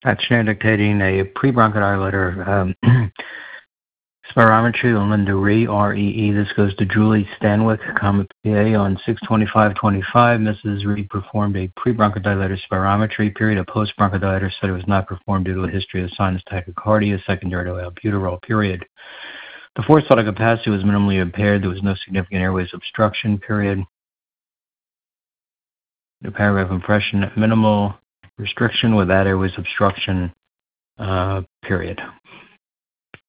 Actionair dictating a pre-bronchodilator spirometry on Linda REE. This goes to Julie Stanwyck, PA on 6/25/25. Mrs. Reed performed a pre-bronchodilator spirometry. Period. A post-bronchodilator study was not performed due to a history of sinus tachycardia secondary to albuterol. Period. The forced vital capacity was minimally impaired. There was no significant airways obstruction. Period. The paragraph impression, minimal restriction without airways obstruction. Period.